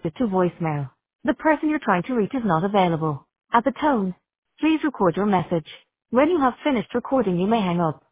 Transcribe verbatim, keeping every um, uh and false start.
to voicemail. The person you're trying to reach is not available. At the tone, please record your message. When you have finished recording, you may hang up.